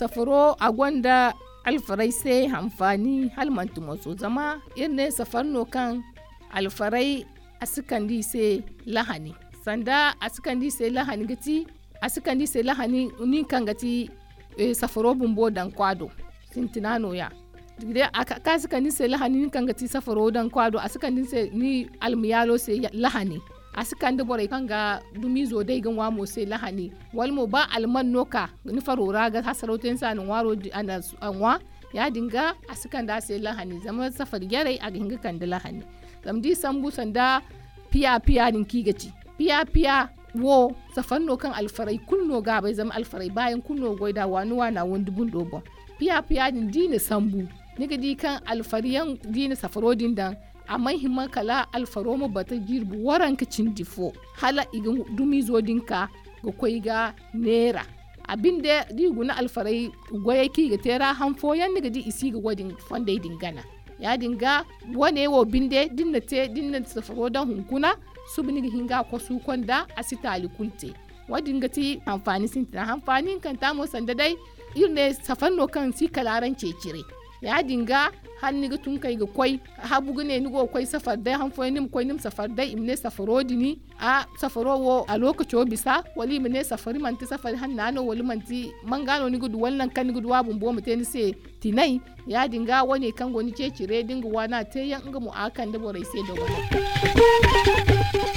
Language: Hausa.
safaro a gwanda alfarai sai amfani halmantu maso zama irne safarno kan alfarai asikandi sai lahani sanda asikandi sai lahani gati asikandi sai lahani ni kan gati safaro bumbo dan kwado sintinano ya digde aka asikandi sai lahani ni kan gati safaro dan kwado asikandi sai ni almiyalo sai lahani asikandi bore kanga dumizo dai gan wamo sai lahani walmo ba alman noka ni farora ga hasarautin sanin waro ana anwa ya dinga asikanda sai lahani zama safar gare a dinga kan da lahani zamdi sambu sanda piya din kigaci piya wo safanno kan alfarai kunno ga bai zama alfarai bayan kunno goida wanuwa na wanda bundo ba piya din dina sambu niga di kan alfariyan dina safarodin dan amma himman kala alfaro mu bata girbu waran ka difo hala igin dumi zodinka ga koi ga nera abinda di guna alfarai goye ki ga tera hanfo yan niga di isi ga wadin fondai dingana ya dinga wane wo binde dinna safaro dan hunkuna subni hinga ko su konda asitali kulte wadinga ti amfani sintina amfani kan tamo sanda dai irne safanno kan si kalaran cecire ya dinga hanni ga tun kai ga koi habu gune ni go koi safar dai han foi nim koi nim safar dai imne safaro dini a safaro wo a lokaci o bisa wali imne safari man ti safari han nano wali man ti mangano ni gudu wallan kan ni gudu wabun bo muteni se tinai ya dinga wani kan goni ce cire dinga wana te yan ga mu akan da borai sai da wani